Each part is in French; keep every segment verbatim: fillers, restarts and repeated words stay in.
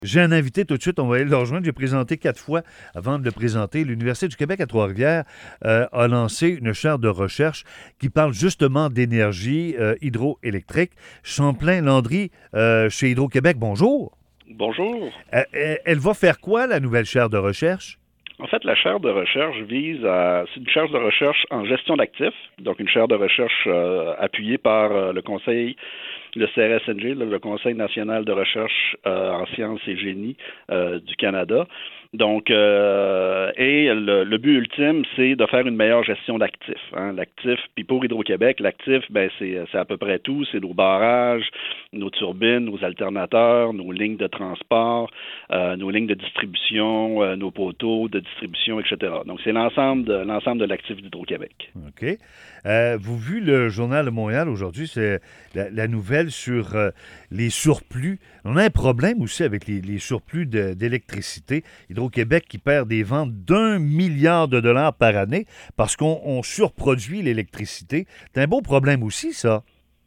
J'ai un invité tout de suite, on va aller le rejoindre. J'ai présenté quatre fois avant de le présenter. L'Université du Québec à Trois-Rivières euh, a lancé une chaire de recherche qui parle justement d'énergie euh, hydroélectrique. Champlain-Landry, euh, chez Hydro-Québec, bonjour. Bonjour. Euh, euh, elle va faire quoi, la nouvelle chaire de recherche? En fait, la chaire de recherche vise à... C'est une chaire de recherche en gestion d'actifs, donc une chaire de recherche euh, appuyée par euh, le Conseil, le C R S N G, le Conseil national de recherche euh, en sciences et génie euh, du Canada. Donc, euh, et le, le but ultime, c'est de faire une meilleure gestion d'actifs. Hein. L'actif, puis pour Hydro-Québec, l'actif, ben c'est, c'est à peu près tout. C'est nos barrages, nos turbines, nos alternateurs, nos lignes de transport, euh, nos lignes de distribution, euh, nos poteaux de distribution, et cetera. Donc, c'est l'ensemble de l'ensemble de l'actif d'Hydro-Québec. OK. Euh, vous avez vu le Journal de Montréal aujourd'hui, c'est la, la nouvelle sur euh, les surplus. On a un problème aussi avec les, les surplus de, d'électricité. Hydro-Québec qui perd des ventes d'un milliard de dollars par année parce qu'on on surproduit l'électricité. C'est un beau problème aussi, ça.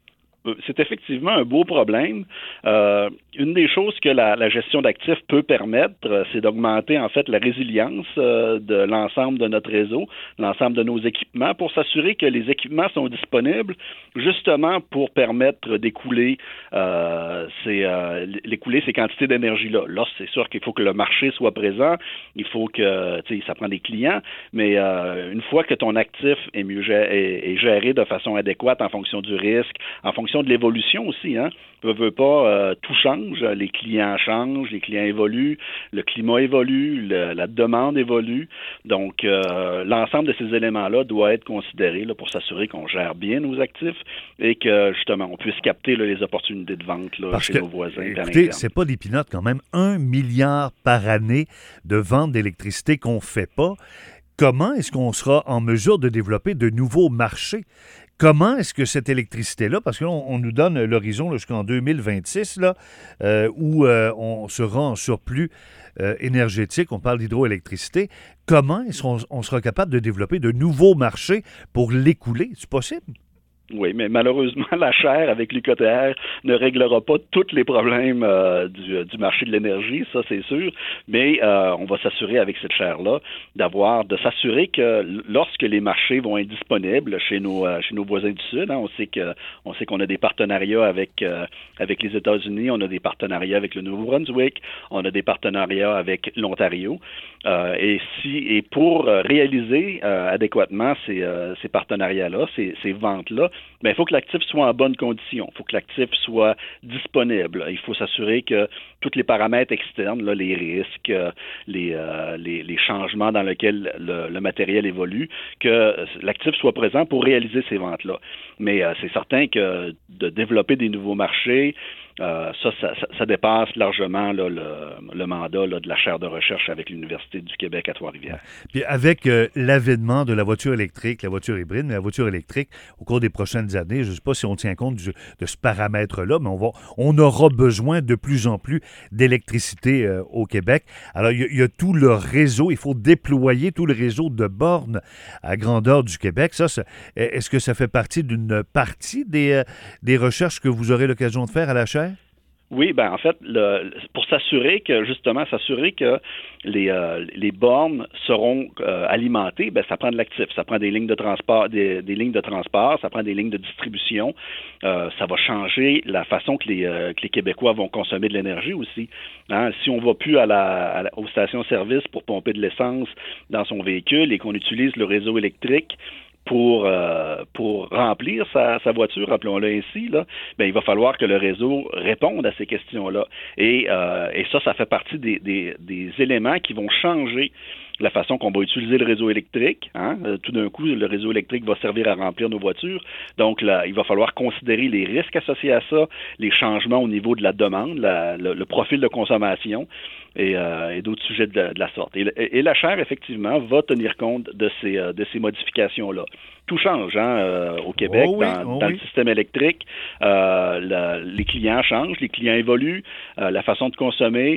C'est effectivement un beau problème. Euh, une des choses que la, la gestion d'actifs peut permettre, euh, c'est d'augmenter en fait la résilience euh, de l'ensemble de notre réseau, l'ensemble de nos équipements, pour s'assurer que les équipements sont disponibles justement pour permettre d'écouler euh, ces, euh, l'écouler ces quantités d'énergie-là. Là, c'est sûr qu'il faut que le marché soit présent, il faut que, tu sais, ça prend des clients, mais euh, une fois que ton actif est mieux géré, est, est géré de façon adéquate en fonction du risque, en fonction de l'évolution aussi, hein. Veux, veux pas, euh, tout change, les clients changent, les clients évoluent, le climat évolue, le, la demande évolue. Donc, euh, l'ensemble de ces éléments-là doit être considéré là, pour s'assurer qu'on gère bien nos actifs et que, justement, on puisse capter là, les opportunités de vente là, chez que, nos voisins. Écoutez, c'est pas des pinottes quand même. Un milliard par année de vente d'électricité qu'on fait pas. Comment est-ce qu'on sera en mesure de développer de nouveaux marchés? Comment est-ce que cette électricité-là, parce qu'on on nous donne l'horizon là, jusqu'en deux mille vingt-six, là, euh, où euh, on sera en surplus euh, énergétique, on parle d'hydroélectricité, comment est-ce qu'on on sera capable de développer de nouveaux marchés pour l'écouler? C'est possible? Oui, mais malheureusement, la chaire avec l'U Q T R ne réglera pas tous les problèmes euh, du, du marché de l'énergie, ça c'est sûr, mais euh, on va s'assurer avec cette chaire-là d'avoir, de s'assurer que lorsque les marchés vont être disponibles chez nos euh, chez nos voisins du Sud, hein, on sait que on sait qu'on a des partenariats avec euh, avec les États-Unis, on a des partenariats avec le Nouveau-Brunswick, on a des partenariats avec l'Ontario, euh, et si et pour réaliser euh, adéquatement ces euh, ces partenariats-là, ces, ces ventes-là, mais il faut que l'actif soit en bonne condition. Il faut que l'actif soit disponible. Il faut s'assurer que tous les paramètres externes, là, les risques, les, euh, les, les changements dans lesquels le, le matériel évolue, que l'actif soit présent pour réaliser ces ventes-là. Mais euh, c'est certain que de développer des nouveaux marchés, Euh, ça, ça, ça dépasse largement là, le, le mandat là, de la chaire de recherche avec l'Université du Québec à Trois-Rivières. Puis avec euh, l'avènement de la voiture électrique, la voiture hybride, mais la voiture électrique, au cours des prochaines années, je ne sais pas si on tient compte du, de ce paramètre-là, mais on, va, on aura besoin de plus en plus d'électricité euh, au Québec. Alors, il y, y a tout le réseau, il faut déployer tout le réseau de bornes à grandeur du Québec. Ça, ça est-ce que ça fait partie d'une partie des, euh, des recherches que vous aurez l'occasion de faire à la chaire? Oui, ben en fait, le, pour s'assurer que, justement, s'assurer que les, euh, les bornes seront euh, alimentées, ben ça prend de l'actif, ça prend des lignes de transport, des, des lignes de transport, ça prend des lignes de distribution. Euh, ça va changer la façon que les, euh, que les Québécois vont consommer de l'énergie aussi. Hein? Si on ne va plus à la, à la, aux stations-service pour pomper de l'essence dans son véhicule et qu'on utilise le réseau électrique pour euh, pour remplir sa, sa voiture, rappelons-le ainsi, là, ben, il va falloir que le réseau réponde à ces questions-là. Et, euh, et ça, ça fait partie des, des, des éléments qui vont changer la façon qu'on va utiliser le réseau électrique. Hein? Euh, tout d'un coup, le réseau électrique va servir à remplir nos voitures. Donc, là, il va falloir considérer les risques associés à ça, les changements au niveau de la demande, la, le, le profil de consommation et, euh, et d'autres sujets de la, de la sorte. Et, et, et la chaire, effectivement, va tenir compte de ces, euh, de ces modifications-là. Tout change hein, euh, au Québec, oh oui, dans, oh dans oui. le système électrique. Euh, la, les clients changent, les clients évoluent, euh, la façon de consommer.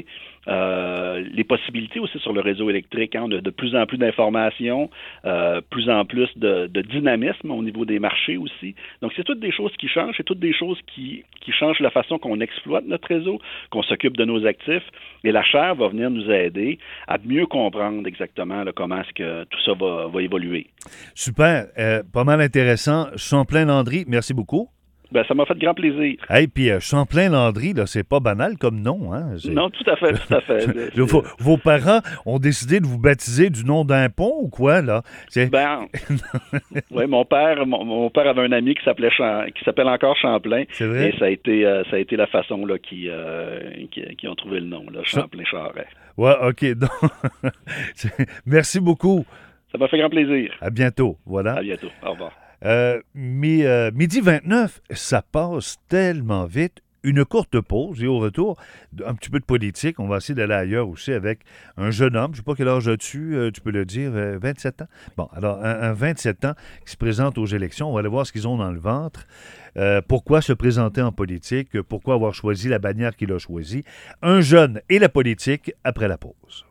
Euh, les possibilités aussi sur le réseau électrique. Hein, on a de plus en plus d'informations, euh, plus en plus de, de dynamisme au niveau des marchés aussi. Donc, c'est toutes des choses qui changent, c'est toutes des choses qui, qui changent la façon qu'on exploite notre réseau, qu'on s'occupe de nos actifs. Et la chaire va venir nous aider à mieux comprendre exactement là, comment est-ce que tout ça va, va évoluer. Super, euh, pas mal intéressant. Champlain-Landry, merci beaucoup. Ben, ça m'a fait grand plaisir. Hey, puis euh, Champlain-Landry, là, c'est pas banal comme nom, hein? C'est... Non, tout à fait, tout à fait. vos, vos parents ont décidé de vous baptiser du nom d'un pont ou quoi, là? C'est... Ben, oui, mon père, mon, mon père avait un ami qui s'appelait Cham... qui s'appelle encore Champlain. C'est vrai? Et ça a été, euh, ça a été la façon là qui, euh, qui, qui ont trouvé le nom, là, Champlain-Charret. Ouais, ok. Donc... merci beaucoup. Ça m'a fait grand plaisir. À bientôt. Voilà. À bientôt. Au revoir. Euh, mi, euh, midi vingt-neuf, ça passe tellement vite. Une courte pause et au retour, un petit peu de politique. On va essayer d'aller ailleurs aussi avec un jeune homme. Je ne sais pas quel âge as-tu, euh, tu peux le dire, euh, vingt-sept ans? Bon, alors, un, un vingt-sept ans qui se présente aux élections. On va aller voir ce qu'ils ont dans le ventre. Euh, pourquoi se présenter en politique? Pourquoi avoir choisi la bannière qu'il a choisie? Un jeune et la politique après la pause.